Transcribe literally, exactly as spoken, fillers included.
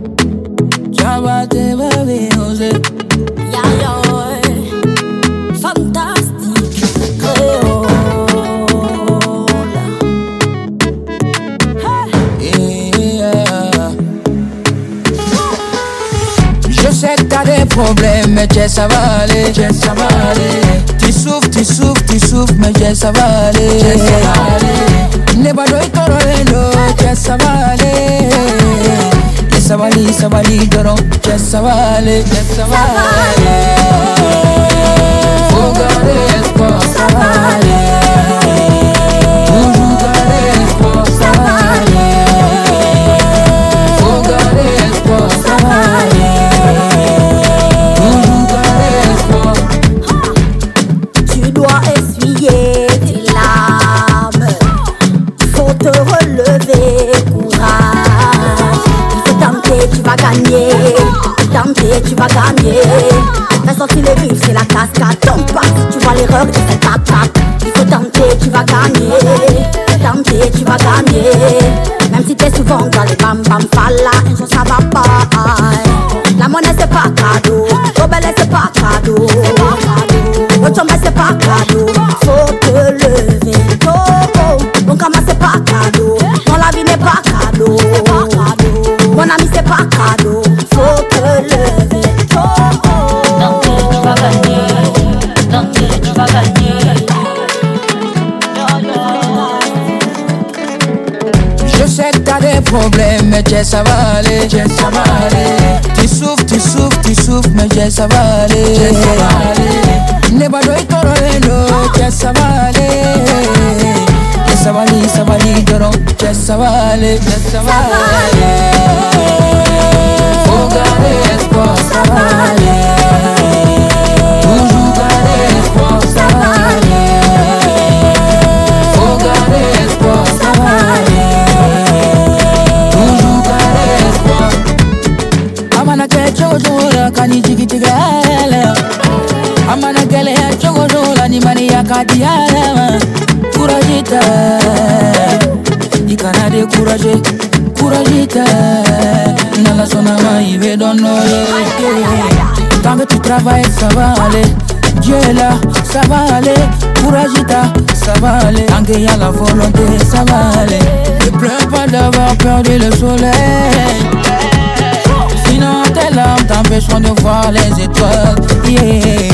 Chabate baby osé. Ya yo, fantastique créole. Yeah. Je sais que t'as des problèmes, mais tiens ça va aller, tiens ça va aller. Tu souffres, tu souffres, tu souffres, mais tiens ça va aller, tiens ça va aller. Ne pas doy corolendo, tiens ça va aller. Ça va aller, ça va aller, doro, tiens ça va aller, tiens ça va aller. Faut garder espoir, ça va aller. Toujours garder espoir, ça va aller. Faut garder espoir, ça va aller. Toujours garder espoir. Tu dois essuyer tes larmes. Il faut te relever, courage. Il faut tenter, tu vas gagner. Tenter, tu vas gagner. Fais sortir les rives, c'est la cascade. Tombe pas, tu vois l'erreur et c'est ta tape. Il faut tenter, tu vas gagner. Tenter, tu vas gagner. Même si t'es souvent dans les bam bam falla, un jour ça va pas. La monnaie c'est pas cadeau, l'obèle c'est pas cadeau. Le tombé c'est pas cadeau, faut te lever. Oh oh, mon gamin c'est pas cadeau, non la vie n'est pas cadeau. Mon ami c'est pas cadeau, faut te lever. Oh oh, Tenter, tu vas gagner. Tenter, tu vas gagner. Je sais que t'as des problèmes, mais tiens ça va aller, tiens ça va aller. Tu souffres, tu souffres, tu souffres, mais tiens ça va aller, tiens ça va aller. Ne pas doy corolendo, tiens ça va aller. Ça va aller, ça va aller, doro, tiens ça va aller, tiens ça va aller. Faut garder espoir, ça va aller. Toujours garder espoir, ça va aller. Faut garder espoir, ça va aller. Toujours garder espoir. Amana ke chojola kani jigi tigala. Amana kele ya chojola ni mani ya kadiala. Couragita, ikana de courage, couragita. Nala sona mai ve dono ye. Tant que tu travailles, ça va aller. Dieu est là, ça va aller. Couragita, ça va aller. Tant qu'il y a la volonté, ça va aller. Ne pleure pas d'avoir perdu le soleil. Sinon tes larmes t'empêcheront de voir les étoiles. Yeah.